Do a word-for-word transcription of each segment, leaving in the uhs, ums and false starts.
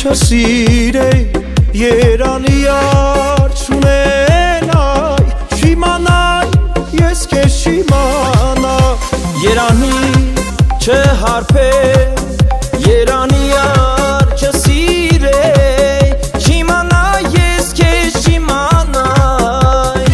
չսիրեի, Երանի արջունենայ, չիմանայ, ես կեզ չիմանա, Երանի չհարպե, Երանի արջը սիրեի, չիմանա ես կեզ չիմանայ,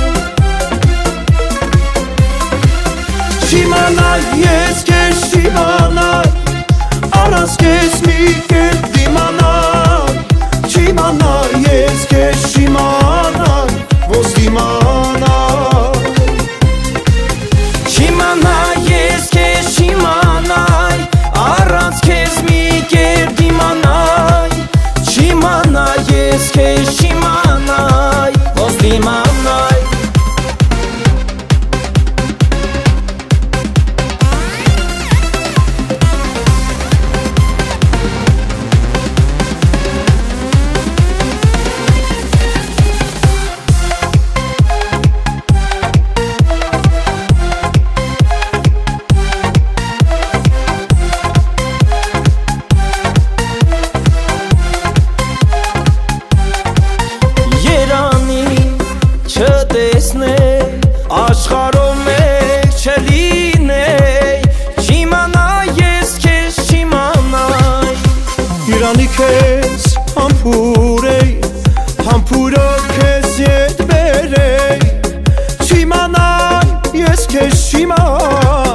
Չիմանայ ես կեզ չիմանայ, Առանց կեզ մի կերպ դիմանայ, Չիմանա ես կեզ չիմանայ, ոնց դիմանայ, Չիմանա ես կեզ չիմանայ, Առանց քեզ մի կերպ դիմանայ, Չիմանա ես քեզ չիմանայ, ոնց դիմանայ, Աշխարհով մեկ չլինեի, Չիմանա ես քեզ չիմանայ, Երանի քեզ համբուրեի, Համբուրով քեզ ետ բերեի, Չիմանայ ես քեզ չիմանայ,